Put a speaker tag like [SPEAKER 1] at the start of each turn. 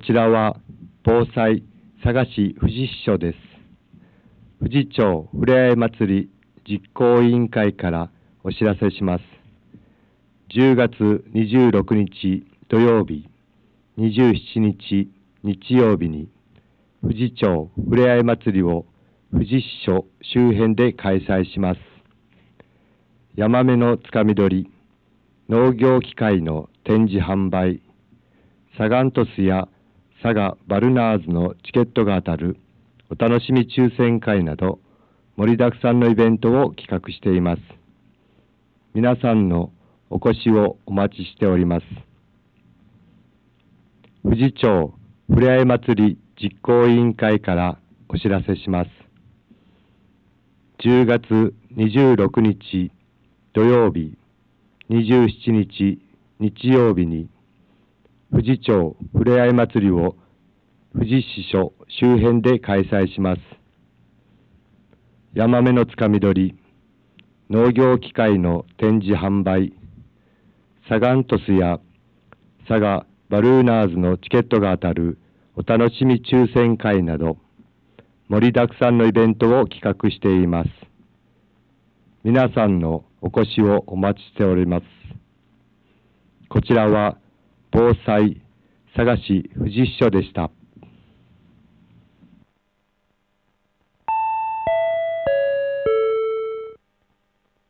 [SPEAKER 1] ちらは防災佐賀市富士支所です。富士町ふれあい祭り実行委員会からお知らせします。10月26日土曜日、27日日曜日に富士町ふれあい祭りを富士支所周辺で開催します。ヤマメのつかみ取り、農業機械の展示販売、サガン鳥栖や佐賀バルナーズのチケットが当たるお楽しみ抽選会など盛りだくさんのイベントを企画しています。皆さんのお越しをお待ちしております。富士町ふれあい祭り実行委員会からお知らせします。10月26日土曜日、27日日曜日に富士町ふれあい祭りを富士支所周辺で開催します。ヤマメのつかみ取り、農業機械の展示販売、サガン鳥栖や佐賀バルーナーズのチケットが当たるお楽しみ抽選会など盛りだくさんのイベントを企画しています。皆さんのお越しをお待ちしております。こちらは防災佐賀市富士支所でした。